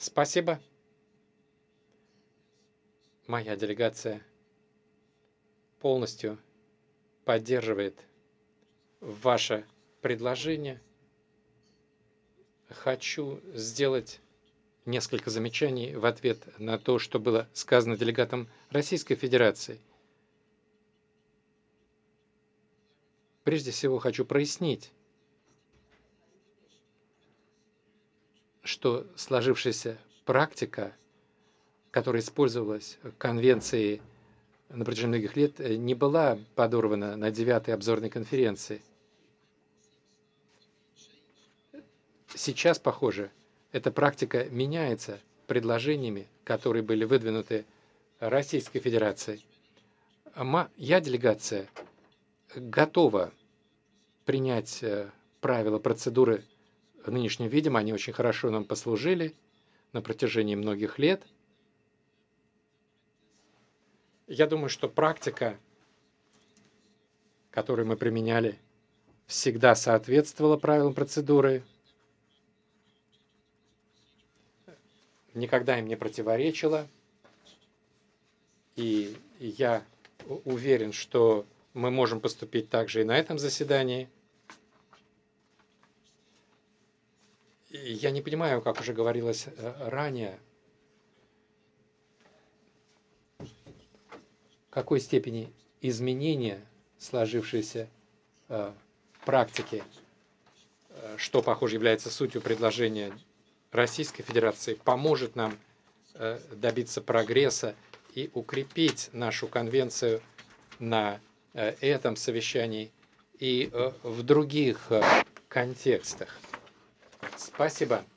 Спасибо. Моя делегация полностью поддерживает ваше предложение. Хочу сделать несколько замечаний в ответ на то, что было сказано делегатом Российской Федерации. Прежде всего хочу прояснить, что сложившаяся практика, которая использовалась в Конвенции на протяжении многих лет, не была подорвана на 9-й обзорной конференции. Сейчас, похоже, эта практика меняется предложениями, которые были выдвинуты Российской Федерацией. Моя делегация готова принять правила процедуры в нынешнем виде. Они очень хорошо нам послужили на протяжении многих лет. Я думаю, что практика, которую мы применяли, всегда соответствовала правилам процедуры, никогда им не противоречила. И я уверен, что мы можем поступить также и на этом заседании. И я не понимаю, как уже говорилось ранее, в какой степени изменения сложившейся практики, что, похоже, является сутью предложения Российской Федерации, поможет нам добиться прогресса и укрепить нашу конвенцию на этом совещании и в других контекстах. Спасибо.